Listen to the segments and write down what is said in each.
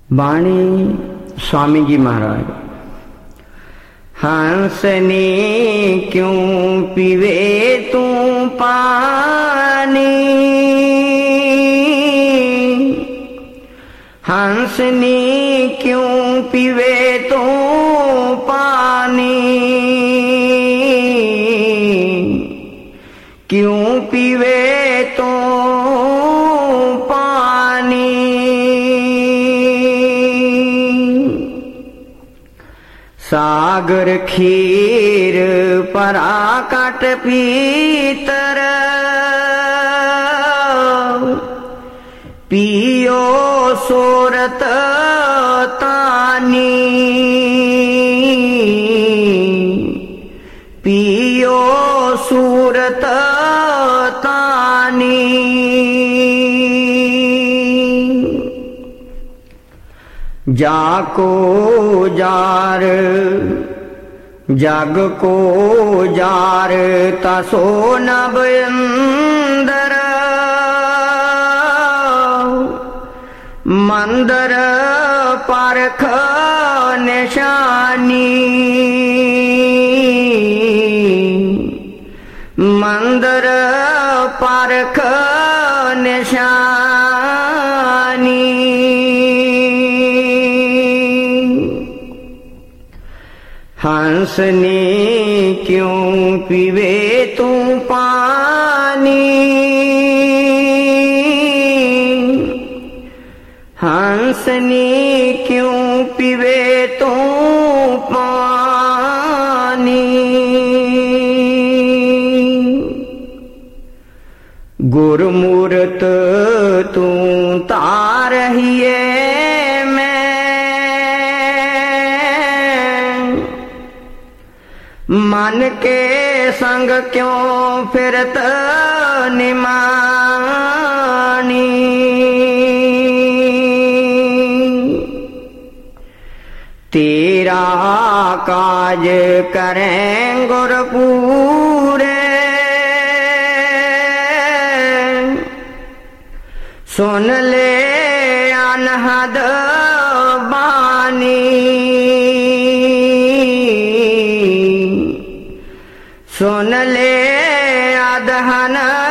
वाणी स्वामी जी महाराज। हंसने क्यों पीवे तू पानी, हंसने क्यों पीवे तू पानी, क्यों पीवे तो पानी। सागर खीर पराकट पीतर, पियो सोरत तानी, पियो सूरत तानी। जाको जार जग को जार तसो नभ अंदर, मंदर परख निशानी, मंदर परख निशानी। हंसने क्यों पीवे तू पानी, हंसने क्यों पीवे तू पानी। गुरमूरत तू तारहिए मन के संग क्यों फिरत निमानी। तेरा काज करें गुरपूरे, सुन ले अनहद बानी, सुन ले अदहन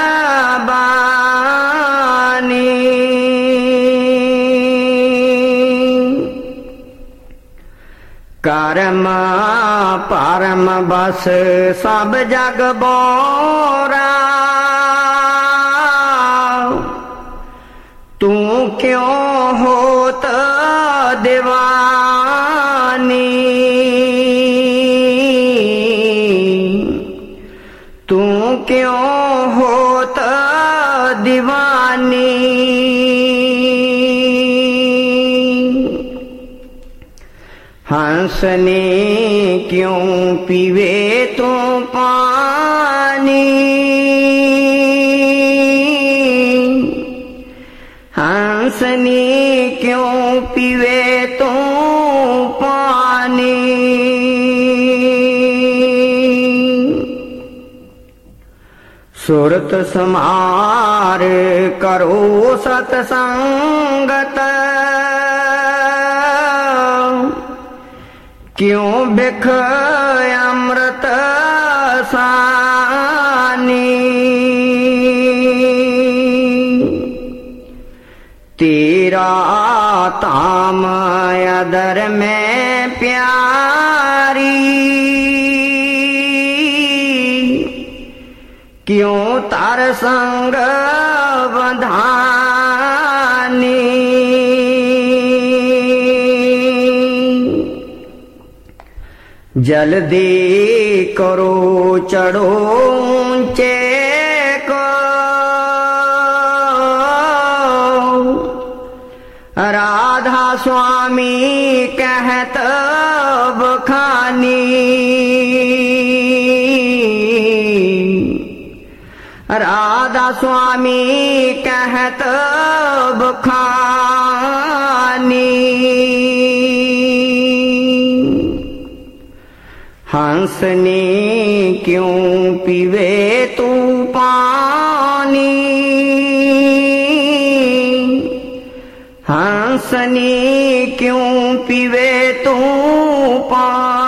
बानी। कर्म परम बस सब जग बोरा, तू क्यों होत दीवानी, तू क्यों होत दीवानी। हंसने क्यों पीवे तू पानी, हंसने क्यों पीवे तू पानी। सुरत समार करो सतसंगत, क्यों बिख अमृत सानी। तेरा ताम अदर में प्यारी, क्यों तार संग बंधानी। जल्दी करो चढ़ो ऊंचे को, राधा स्वामी कहत बखानी, राधा स्वामी कहत बखानी। हंसने क्यों पीवे तू पानी, हाँ हंसनी क्यों पीवे तू पानी।